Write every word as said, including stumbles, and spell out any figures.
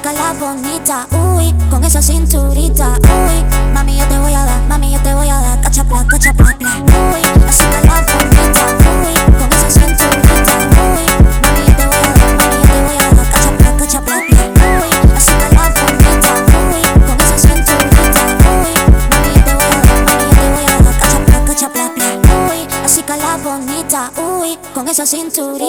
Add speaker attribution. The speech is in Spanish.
Speaker 1: la bonita, uy, con esa cinturita, uy, mami yo te voy a dar, mami yo te voy a dar, cachapla, cachapla, bla, uy, así que la bonita, uy, con esa cinturita, uy, mami yo te voy a dar, mami yo te voy a dar, cachapla, cachapla, bla, uy, así que la bonita, uy, con esa cinturita, uy, mami yo te voy a dar, mami yo te voy a dar, cachapla, cachapla, bla, uy, así que la bonita, uy, con esa cinturita.